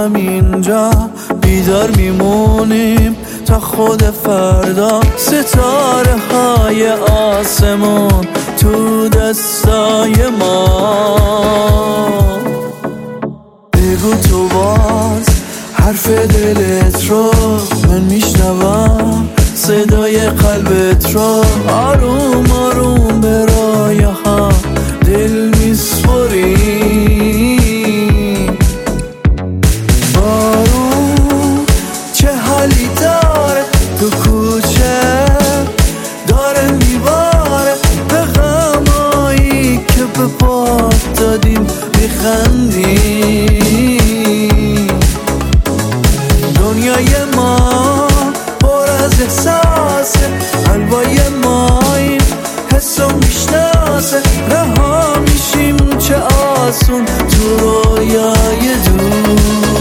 همینجا بیدار میمونیم تا خود فردا. ستاره های آسمون تو دستای ما. بگو تو باز حرف دلت رو من میشنوم، صدای قلبت رو آروم آروم به رایه ها دل میسپریم. بارون چه حالی داره تو کوچه، داره میباره به غمایی که به پات دادیم میخندیم. دنیای ما پر از احساسه، حلوای ماییم حسو میشناسه. رها میشیم چه آسون تو رویای دور.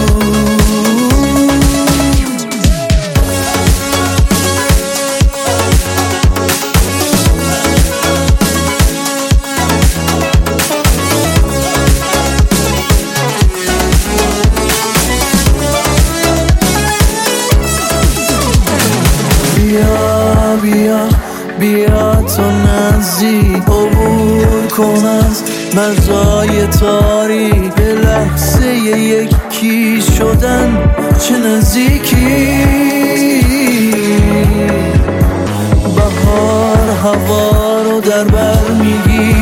بیا بیا تو نزدیک، عبور کن از مرزای تاریک. یه لحظه یکی شدن چه نزدیکی. بهار هوا رو در بر میگی،